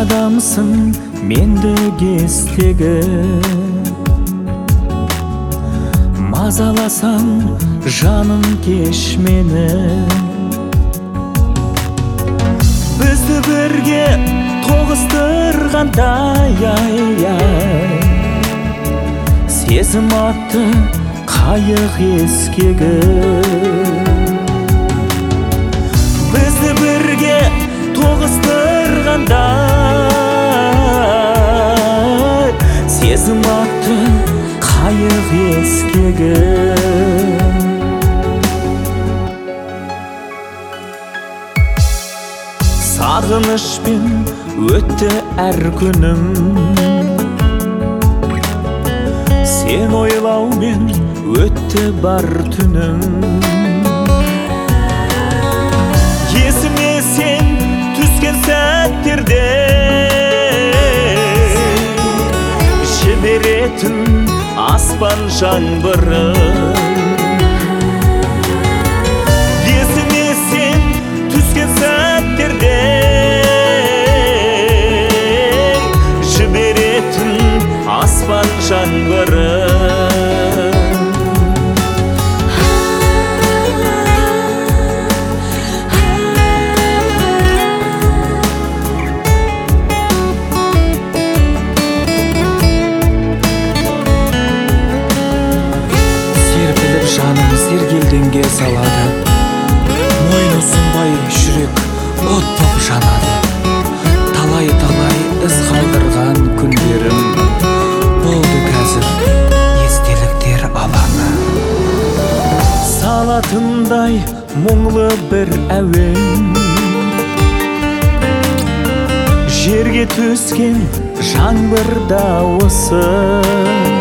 адамсың менде кестегі, мазаласаң жаным кеш мені. Бізді бірге тоғыстырғандай ай-ай, сезім атты қайық ескегі. Бізді бірге тоғыстырғандай, сезім атты қайық ескегі. Сағынышпен өтті әр күнім, сен ойлаумен өтті бар түнім. Есіме сен түскен сәттерде жіберетін аспан жаңбыры. Есіме сен түскен сәттерде жіберетін аспан жаңбыры. Серпіліп жаным сергелдеңге салады, мойны ұсынбай жүрек от боп жанады. Талай-талай із қалдырған күндерім болды қазір естеліктер алаңы. Салатындай мұңлы бір әуен, жерге түскен жаңбыр дауысы.